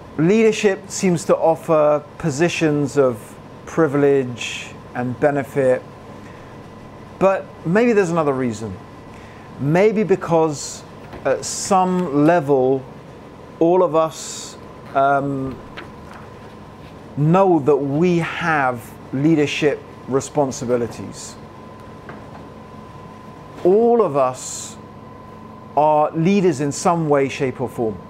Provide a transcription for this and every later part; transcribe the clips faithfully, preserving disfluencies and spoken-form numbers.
Leadership seems to offer positions of privilege and benefit, but maybe there's another reason. Maybe because at some level, all of us um, know that we have leadership responsibilities. All of us are leaders in some way, shape, or form.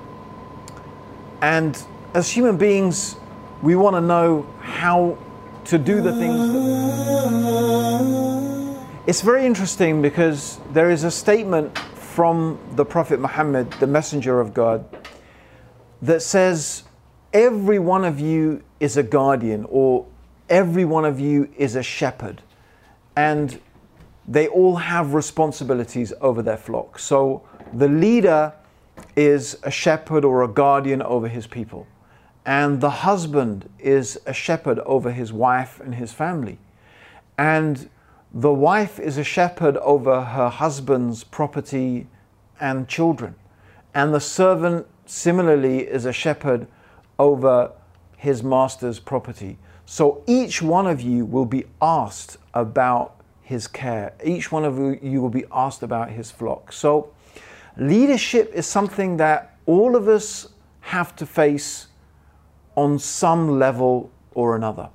And as human beings, we want to know how to do the things that... It's very interesting because there is a statement from the Prophet Muhammad, the Messenger of God, that says every one of you is a guardian, or every one of you is a shepherd, and they all have responsibilities over their flock. So the leader is a shepherd or a guardian over his people, and the husband is a shepherd over his wife and his family, and the wife is a shepherd over her husband's property and children, and the servant similarly is a shepherd over his master's property. So each one of you will be asked about his care. Each one of you will be asked about his flock. So leadership is something that all of us have to face on some level or another.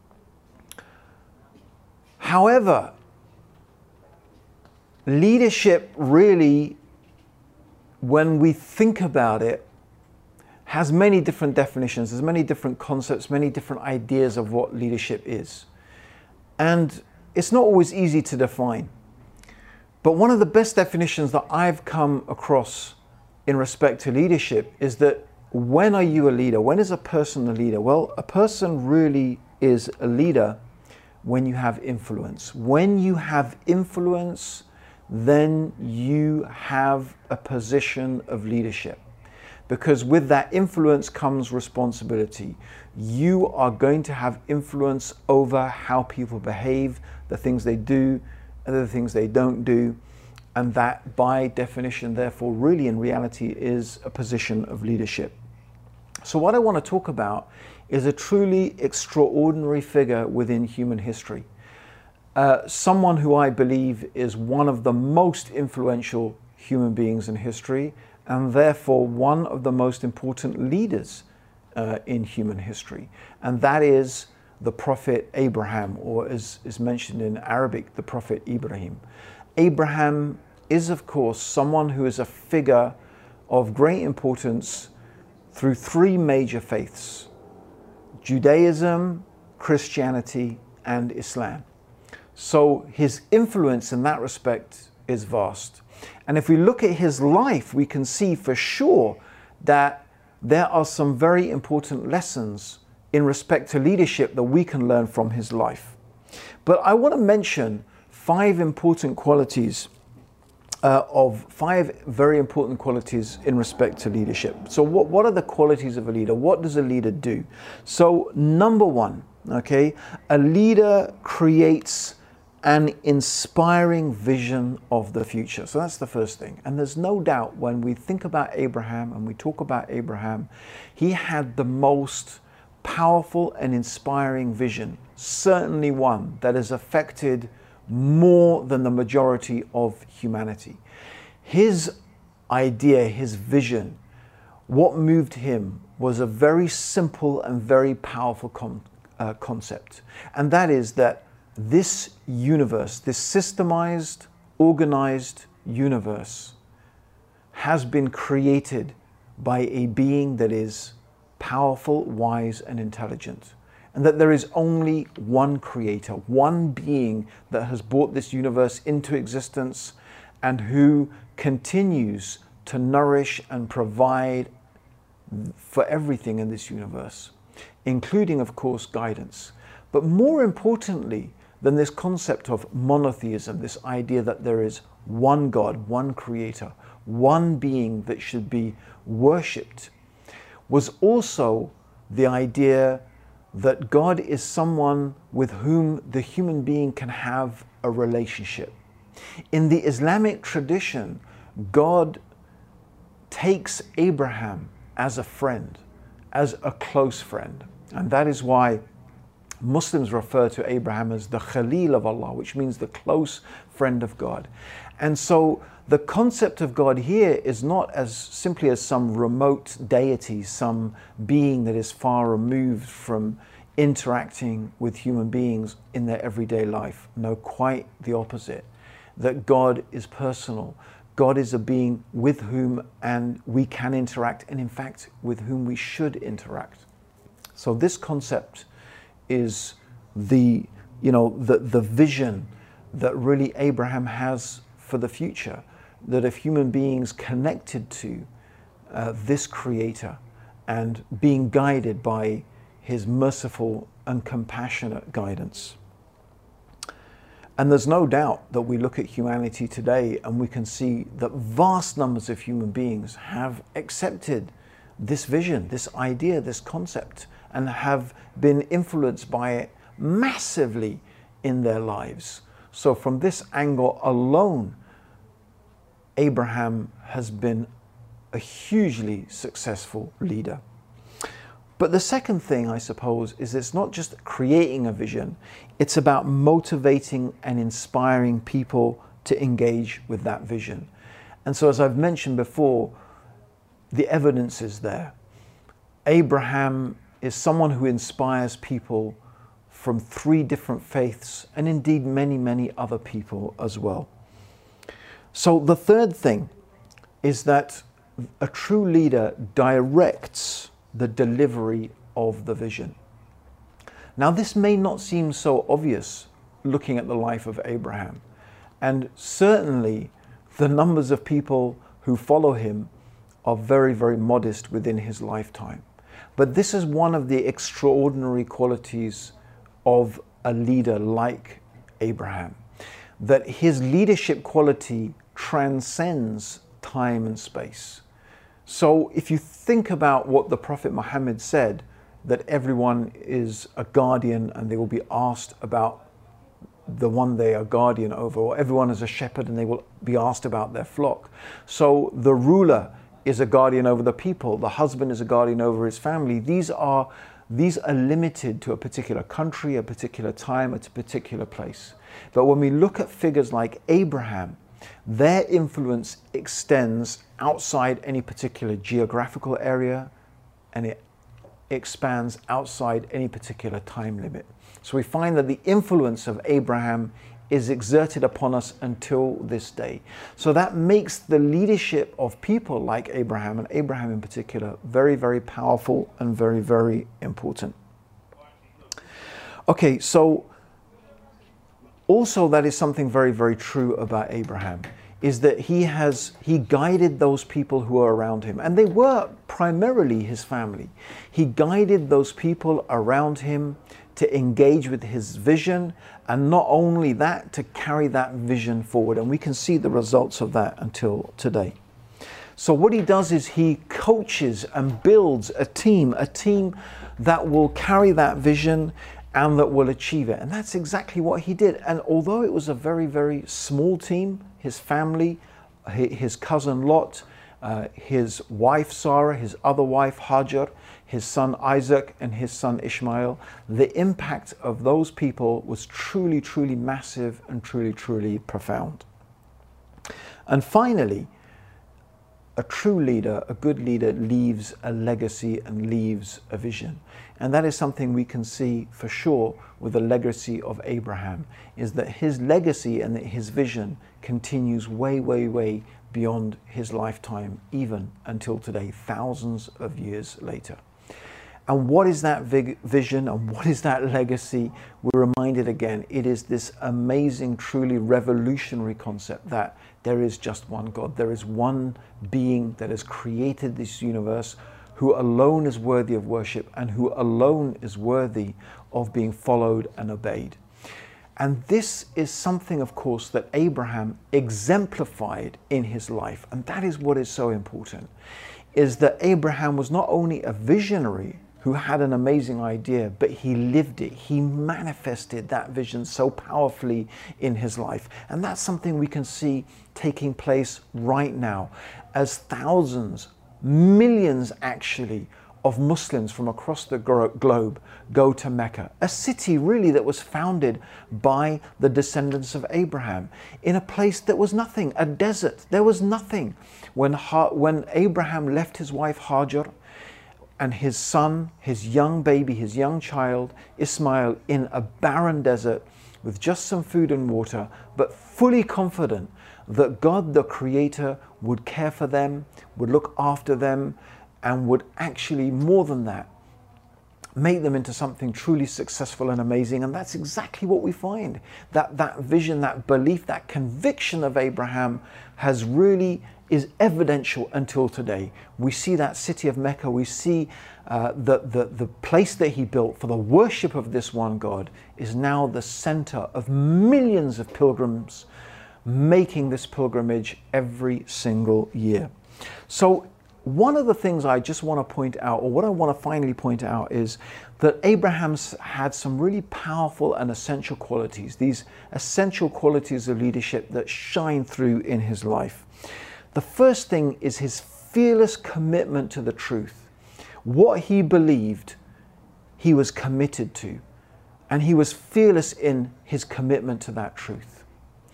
However, leadership really, when we think about it, has many different definitions. There's many different concepts, many different ideas of what leadership is. And it's not always easy to define. But one of the best definitions that I've come across in respect to leadership is that when are you a leader? When is a person a leader? Well, a person really is a leader when you have influence. When you have influence, then you have a position of leadership. Because with that influence comes responsibility. You are going to have influence over how people behave, the things they do, and the things they don't do. And that, by definition, therefore, really in reality is a position of leadership. So what I want to talk about is a truly extraordinary figure within human history. Uh, someone who I believe is one of the most influential human beings in history, and therefore one of the most important leaders uh, in human history. And that is the Prophet Abraham, or as is mentioned in Arabic, the Prophet Ibrahim. Abraham is, of course, someone who is a figure of great importance through three major faiths: Judaism, Christianity, and Islam. So his influence in that respect is vast. And if we look at his life, we can see for sure that there are some very important lessons in respect to leadership that we can learn from his life. But I want to mention five important qualities uh, of five very important qualities in respect to leadership. So what, what are the qualities of a leader? What does a leader do? So number one, okay, a leader creates an inspiring vision of the future. So that's the first thing. And there's no doubt when we think about Abraham and we talk about Abraham, he had the most powerful and inspiring vision, certainly one that has affected more than the majority of humanity. His idea, his vision, what moved him was a very simple and very powerful con uh, concept. And that is that this universe, this systemized, organized universe, has been created by a being that is powerful, wise, and intelligent. And that there is only one creator, one being that has brought this universe into existence and who continues to nourish and provide for everything in this universe, including, of course, guidance. But more importantly than this concept of monotheism, this idea that there is one God, one creator, one being that should be worshipped, was also the idea that God is someone with whom the human being can have a relationship. In the Islamic tradition, God takes Abraham as a friend, as a close friend. And that is why Muslims refer to Abraham as the Khalil of Allah, which means the close friend of God. And so the concept of God here is not as simply as some remote deity, some being that is far removed from interacting with human beings in their everyday life. No, quite the opposite. That God is personal. God is a being with whom and we can interact, and in fact with whom we should interact. So this concept is the, you know, the, the vision that really Abraham has for the future, that if human beings connected to uh, this creator and being guided by his merciful and compassionate guidance. And there's no doubt that we look at humanity today and we can see that vast numbers of human beings have accepted this vision, this idea, this concept, and have been influenced by it massively in their lives. So from this angle alone, Abraham has been a hugely successful leader. But the second thing, I suppose, is it's not just creating a vision, it's about motivating and inspiring people to engage with that vision. And so, as I've mentioned before, the evidence is there. Abraham is someone who inspires people from three different faiths, and indeed many, many other people as well. So the third thing is that a true leader directs the delivery of the vision. Now, this may not seem so obvious looking at the life of Abraham, and certainly the numbers of people who follow him are very, very modest within his lifetime. But this is one of the extraordinary qualities of a leader like Abraham, that his leadership quality transcends time and space. So if you think about what the Prophet Muhammad said, that everyone is a guardian and they will be asked about the one they are guardian over, or everyone is a shepherd and they will be asked about their flock. So the ruler is a guardian over the people, the husband is a guardian over his family. These are, these are limited to a particular country, a particular time, at a particular place. But when we look at figures like Abraham, their influence extends outside any particular geographical area, and it expands outside any particular time limit. So we find that the influence of Abraham is exerted upon us until this day. So that makes the leadership of people like Abraham, and Abraham in particular, very, very powerful and very, very important. Okay, so also that is something very, very true about Abraham, is that he has, he guided those people who are around him, and they were primarily his family. He guided those people around him to engage with his vision, and not only that, to carry that vision forward. And we can see the results of that until today. So what he does is he coaches and builds a team, a team that will carry that vision and that will achieve it. And that's exactly what he did. And although it was a very, very small team, his family, his cousin Lot, uh, his wife Sarah, his other wife Hajar, his son Isaac, and his son Ishmael, the impact of those people was truly, truly massive and truly, truly profound. And finally, a true leader, a good leader, leaves a legacy and leaves a vision. And that is something we can see for sure with the legacy of Abraham, is that his legacy and his vision continues way, way, way beyond his lifetime, even until today, thousands of years later. And what is that vision and what is that legacy? We're reminded again, it is this amazing, truly revolutionary concept that there is just one God. There is one being that has created this universe, who alone is worthy of worship and who alone is worthy of being followed and obeyed. And this is something, of course, that Abraham exemplified in his life. And that is what is so important, is that Abraham was not only a visionary who had an amazing idea, but he lived it. He manifested that vision so powerfully in his life. And that's something we can see taking place right now, as thousands, millions actually, of Muslims from across the globe go to Mecca, a city really that was founded by the descendants of Abraham, in a place that was nothing, a desert. There was nothing. When, when Abraham left his wife Hajar and his son, his young baby, his young child, Ismail, in a barren desert with just some food and water, but fully confident that God, the Creator, would care for them, would look after them, and would actually, more than that, make them into something truly successful and amazing. And that's exactly what we find. That that vision, that belief, that conviction of Abraham has really is evidential until today. We see that city of Mecca, we see uh, the, the, the place that he built for the worship of this one God is now the center of millions of pilgrims making this pilgrimage every single year. So one of the things I just want to point out, or what I want to finally point out, is that Abraham's had some really powerful and essential qualities, these essential qualities of leadership that shine through in his life. The first thing is his fearless commitment to the truth. What he believed, he was committed to, and he was fearless in his commitment to that truth.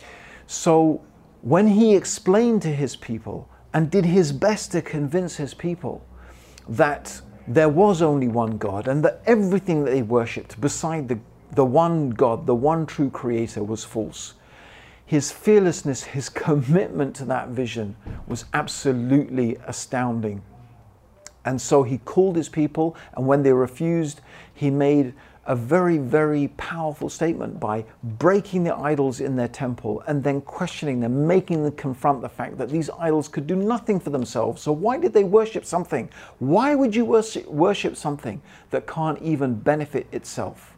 So when he explained to his people and did his best to convince his people that there was only one God and that everything that they worshipped beside the, the one God, the one true Creator, was false, his fearlessness, his commitment to that vision was absolutely astounding. And so he called his people, and when they refused, he made a very, very powerful statement by breaking the idols in their temple and then questioning them, making them confront the fact that these idols could do nothing for themselves. So why did they worship something? Why would you worship, worship something that can't even benefit itself?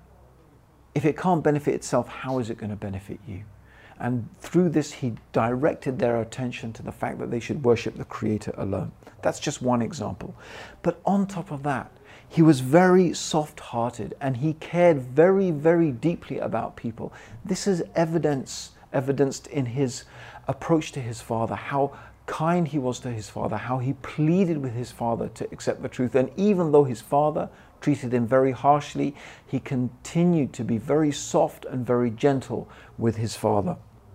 If it can't benefit itself, how is it going to benefit you? And through this, he directed their attention to the fact that they should worship the Creator alone. That's just one example. But on top of that, he was very soft-hearted and he cared very, very deeply about people. This is evidence, evidenced in his approach to his father, how kind he was to his father, how he pleaded with his father to accept the truth. And even though his father treated him very harshly, he continued to be very soft and very gentle with his father.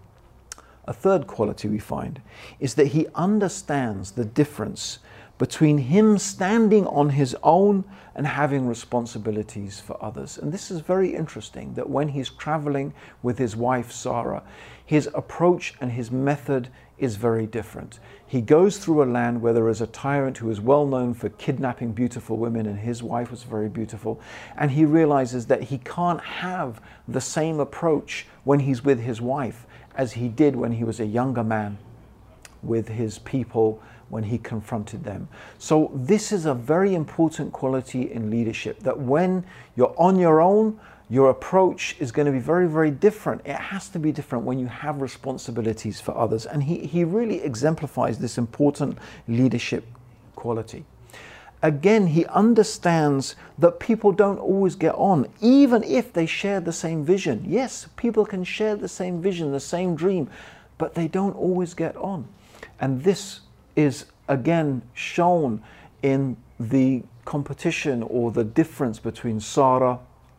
A third quality we find is that he understands the difference between him standing on his own and having responsibilities for others. And this is very interesting, that when he's traveling with his wife Sarah, his approach and his method is very different. He goes through a land where there is a tyrant who is well known for kidnapping beautiful women, and his wife was very beautiful, and he realizes that he can't have the same approach when he's with his wife as he did when he was a younger man with his people, when he confronted them. So this is a very important quality in leadership, that when you're on your own, your approach is going to be very, very different. It has to be different when you have responsibilities for others. And he, he really exemplifies this important leadership quality. Again, he understands that people don't always get on, even if they share the same vision. Yes, people can share the same vision, the same dream, but they don't always get on. And this is again shown in the competition or the difference between Sarah,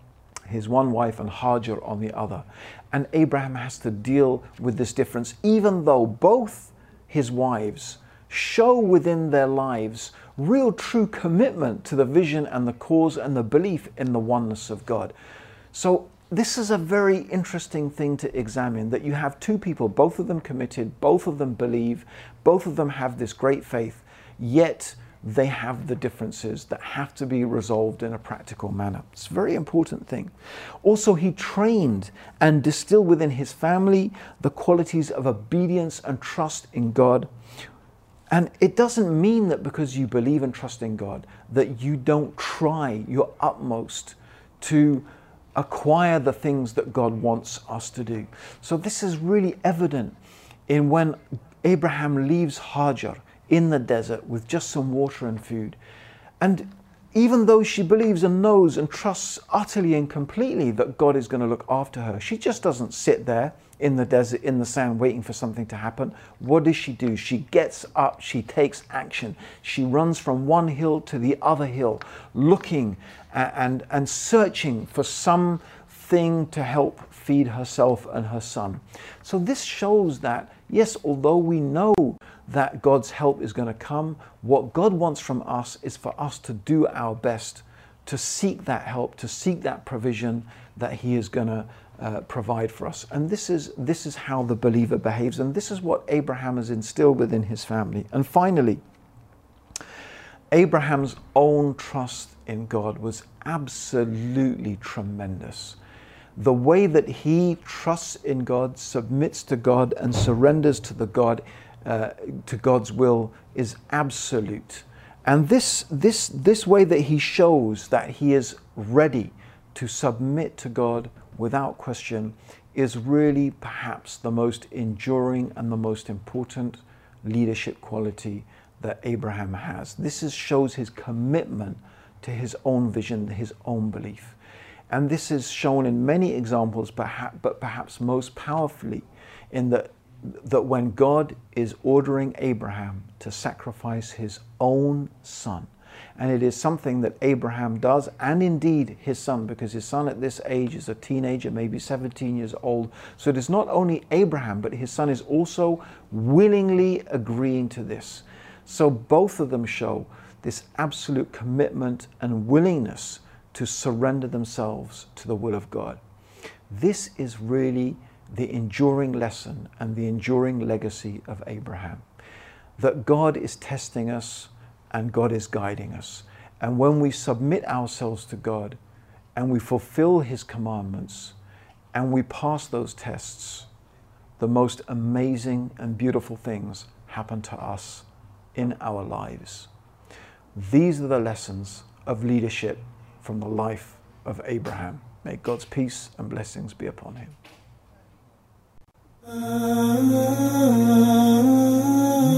his one wife, and Hajar on the other. And Abraham has to deal with this difference, even though both his wives show within their lives real true commitment to the vision and the cause and the belief in the oneness of God. So this is a very interesting thing to examine, that you have two people, both of them committed, both of them believe, both of them have this great faith, yet they have the differences that have to be resolved in a practical manner. It's a very important thing. Also, he trained and distilled within his family the qualities of obedience and trust in God. And it doesn't mean that because you believe and trust in God that you don't try your utmost to acquire the things that God wants us to do. So this is really evident in when Abraham leaves Hajar in the desert with just some water and food. And even though she believes and knows and trusts utterly and completely that God is going to look after her, she just doesn't sit there in the desert, in the sand, waiting for something to happen. What does she do? She gets up, she takes action. She runs from one hill to the other hill, looking and, and searching for something to help feed herself and her son. So this shows that, yes, although we know that God's help is going to come, what God wants from us is for us to do our best to seek that help, to seek that provision that He is going to uh, provide for us. And this is this is how the believer behaves, and this is what Abraham has instilled within his family. And finally, Abraham's own trust in God was absolutely tremendous. The way that he trusts in God, submits to God, and surrenders to the God, uh, to God's will is absolute. And this, this, this way that he shows that he is ready to submit to God without question is really perhaps the most enduring and the most important leadership quality that Abraham has. This is, shows his commitment to his own vision, his own belief. And this is shown in many examples, perhaps, but perhaps most powerfully in that, that when God is ordering Abraham to sacrifice his own son, and it is something that Abraham does, and indeed his son, because his son at this age is a teenager, maybe seventeen years old. So it is not only Abraham, but his son is also willingly agreeing to this. So both of them show this absolute commitment and willingness to surrender themselves to the will of God. This is really the enduring lesson and the enduring legacy of Abraham, that God is testing us and God is guiding us. And when we submit ourselves to God and we fulfill His commandments and we pass those tests, the most amazing and beautiful things happen to us in our lives. These are the lessons of leadership from the life of Abraham. May God's peace and blessings be upon him.